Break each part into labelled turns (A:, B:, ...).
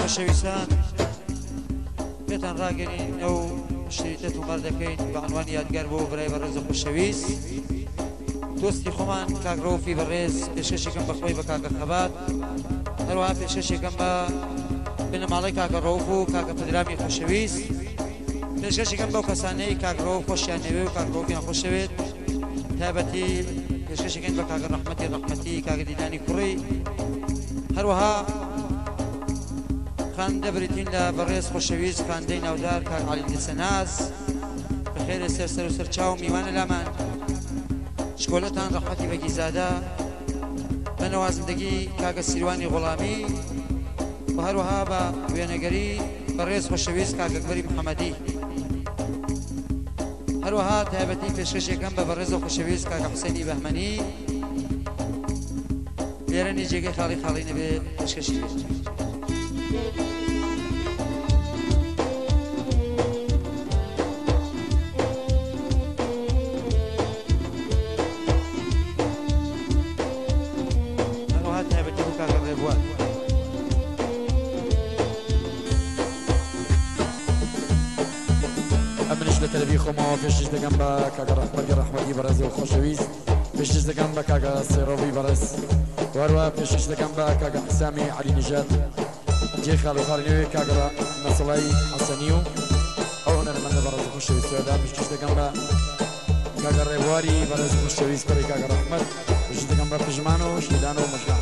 A: خۆشەویستان پێتان ڕاگەرین ئەو شریتە تومار دەکەین بە عنوانی یادگار بۆ برای بەڕێز و خۆشەویست دۆستی خۆمان کاک ڕەوفی بەڕێز پێشکەشێکم بەخۆی بە کاکە خەبات هەروەها پێشکەشێکم بە بنەماڵەی کاکە ڕەوف و کاکە پدرامی خۆشەویست پێشکەشێکم بەو کەسانەی کاک ڕەوف خۆشیان دەوێ و کاک ڕەوفیان خۆشەوێت تایبەتی پێشکەشێکین بە کاکە ڕەحمەتی کاکە دیدانی کوڕی هەروەها خاندە بریتین لە بەڕێز خۆشەویست خاندەی ناودار کاک عەلی دەسەناز بەخێرە سەر و سەرچاو میوانە لامان شکۆلەتان ڕەحمەتی بەگیزادە بە نەوازندگی کاکە سیروانی غوڵامی و هەروەها بە وێنەگەری بەڕێز خۆشەویست کاکە ئەکبەری محەممەدی هەروەها تایبەتی پێشکەشێکەکەم بە بەڕێز و خۆشەویست کاکە حوسێنی بەهمەنی لێرە جێگەی خاڵی نەبێ پێشکەشی بێت
B: تەلەبی خۆمەوە پێشش دەکەم بە کاکە ڕەحمەتی بەڕێز و خۆشەویست پێشش دەکەم بە کاکە سێڕۆڤی بەڕێز هەروەها پێشش دەکەم بە کاکە حسامی عەلی نژاد جێ خاڵی نوێ کاکە نەسڵای حەسەنی و ئەو هونەرمەندە بەڕێز و خۆشەویستەدا پێشش دەکەم بە کاکە ڕێبواری بەڕێز و خۆشەویست بەڕێ کاکە ڕەحمەت پێشش دەکەم بە پژمان و شیدان و مەژگان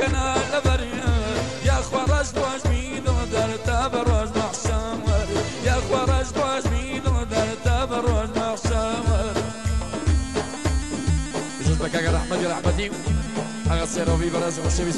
C: كنا لبريا يا خرج باش مين ودار تبرز محشام يا خرج باش مين ودار تبرز محشام
B: جزبك يا رحمتي رحمتي أغا سيروبي برز وشبيس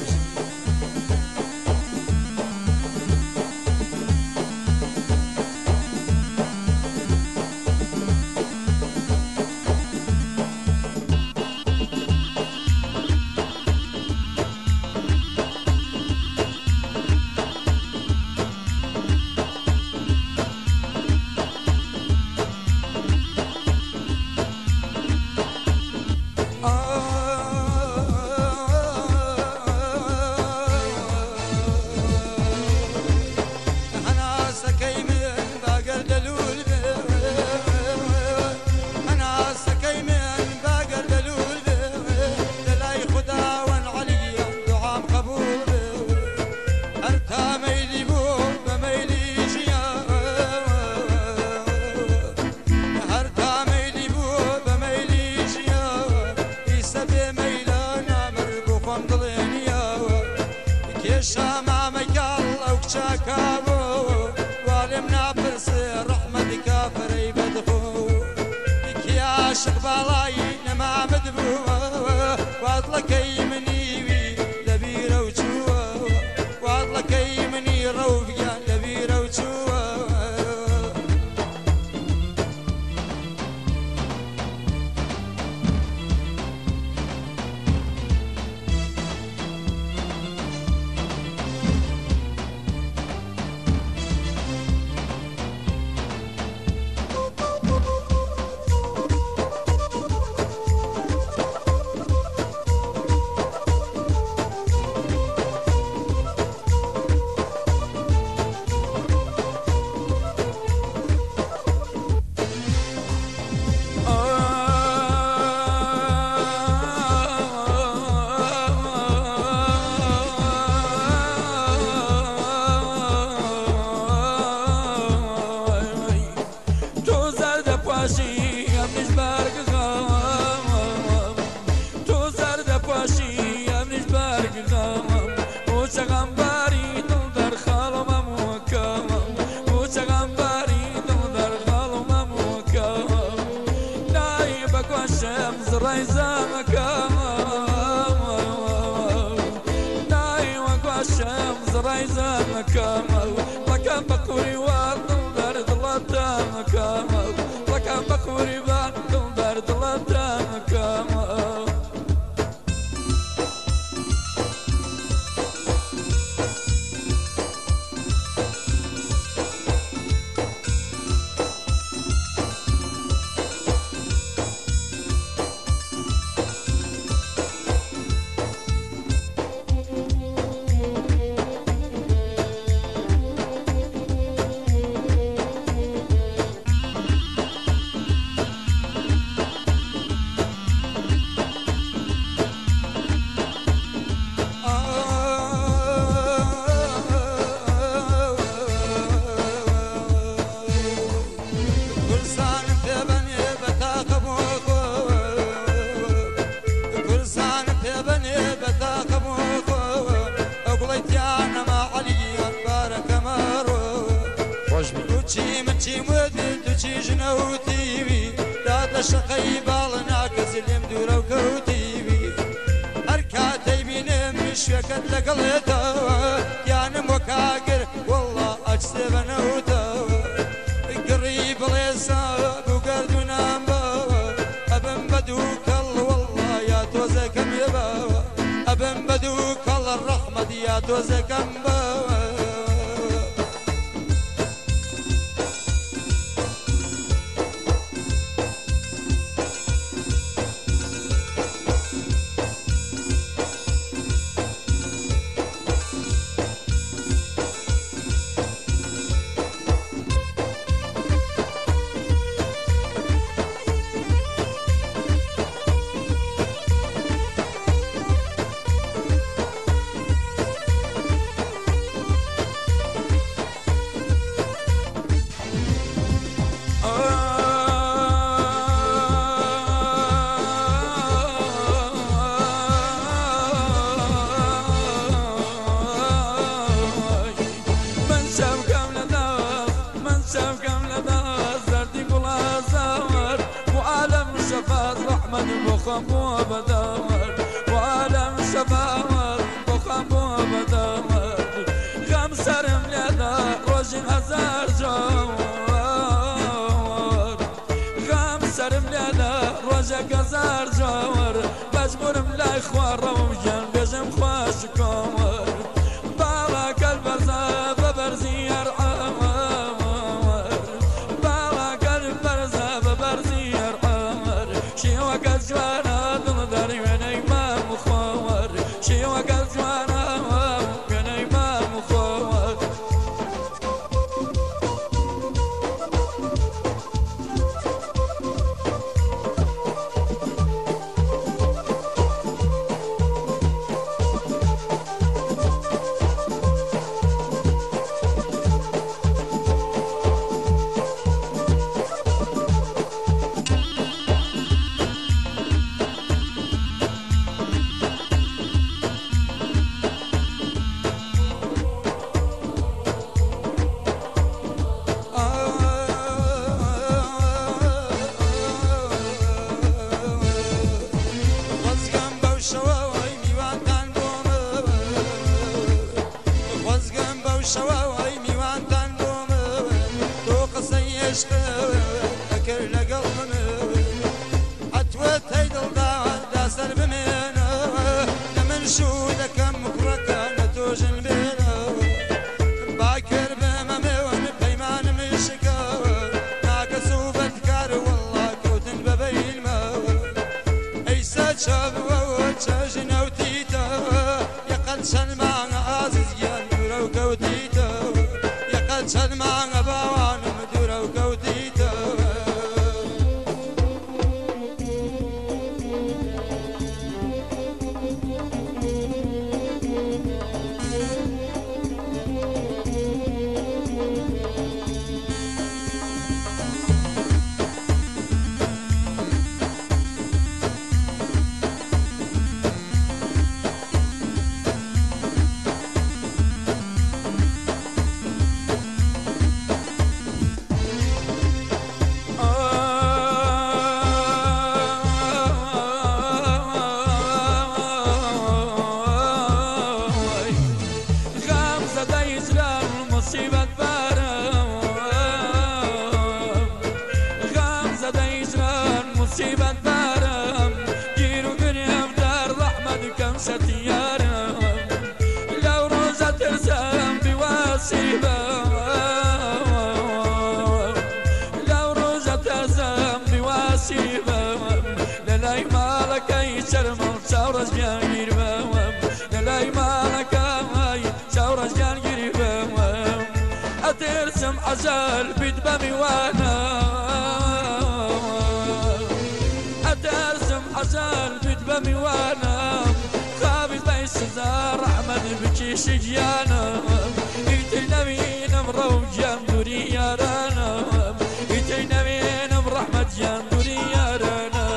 D: شقي بالنا كسلم دورو كوتيبي هركاتي بينم مشيكت لقلتا يا نموكاقر والله اجسب نوتا قريب ليسا بقردنا ابن بدوك الله والله يا توزكم يبا ابن بدوك الله الرحمة يا توزكم
C: بخبو بدور وعالم شباب بخبو بدور غم سرم لدا روز هزار جوار غم سرم لدا روز هزار جوار مجبورم لا اخوار روجان بجم خواش كور بالا قلب زاب برزي جوانا دل داری و نیمه مخور شیوه گل جوانا و نیمه مخور
D: شواوي ميوانتان بوم تو قصي عشق اكر لقلبن عتوت هيدل دا سر بمن لمن شو دكم مكركا نتوجن بينا باكر بممون بيمان مشكا ناقصو بتكار والله كوتن ببين ما ايسا شاب وتشجن وتيتا يقل سلمان عزيز وكوتيتا يقد سلمى غبوان مدورة وكوتيتا مصيبة بارم غمزة ديجران مصيبة بارم جيرو قريم دار رحمة كم ستيارم لو روزة ترسم بواسيبة لو روزة ترسم بواسيبة للاي مالك اي شرم شاورز جان قريبا للاي مالك اي شاورز جان قريبا ترسم عزال بدبمي وانا ترسم عزال بدبمي وانا خابي بيس زار احمد بكي شجيانا ايتينا مين امرو جامدوري يا رانا ايتينا مين امر احمد جامدوري يا رانا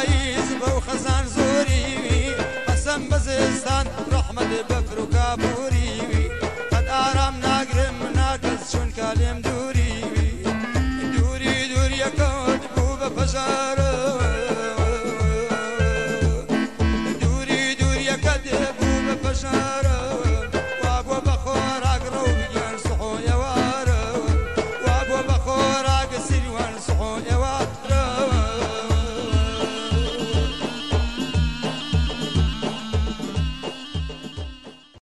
D: خزان زوري قسم بزستان رحمة بفر وكابوري